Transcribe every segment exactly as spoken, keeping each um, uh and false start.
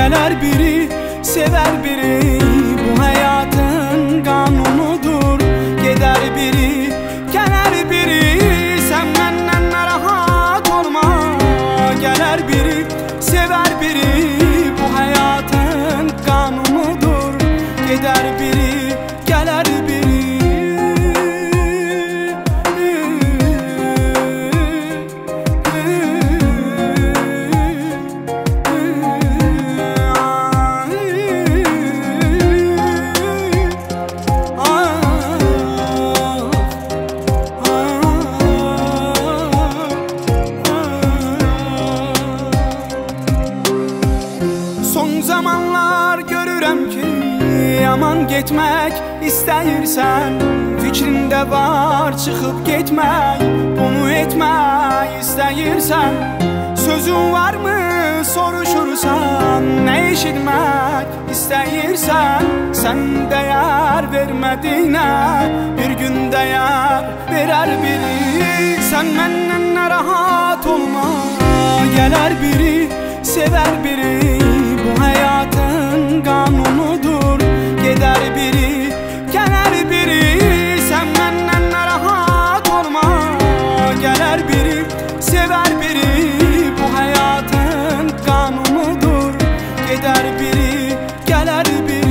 Gelir biri, sever biri, bu hayatın kanunudur. Gider biri, gelir biri, sen benden rahat olma. Gelir biri, sever biri, bu hayatın kanunudur. Gider biri, gelir biri. Son zamanlar görürəm ki, yaman getmək istəyirsən. Fikrində var çıxıb getmək, bunu etmək istəyirsən. Sözün varmı soruşursan, nə eşitmək istəyirsən. Sən dəyər vermədiyinə, bir gün dəyər verər biri. Sən məndən narahat olma, gələr biri, sever biri, bu hayatın kanunudur. Gider biri, gelir biri, sen benden rahat olma. Gelir biri, sever biri, bu hayatın kanunudur. Gider biri, gelir biri.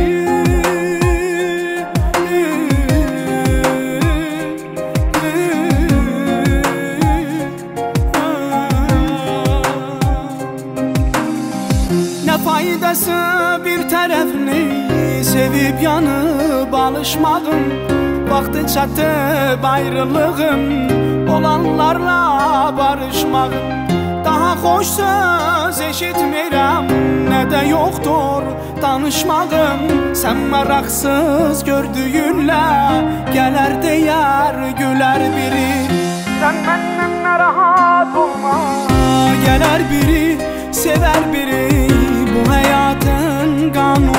Ne faydası bir tərəfini sevib yanıb alışmağın. Vaxtı çatıb ayrılığın, olanlarla barışmağın. Daha xoş söz eşitmirəm, nə də yoxdur danışmağın. Sən maraqsız gördüyünlə gələr deyər, gülər biri. Sən məndən narahat olma, gələr biri, sever biri, bu hayatın kanunu.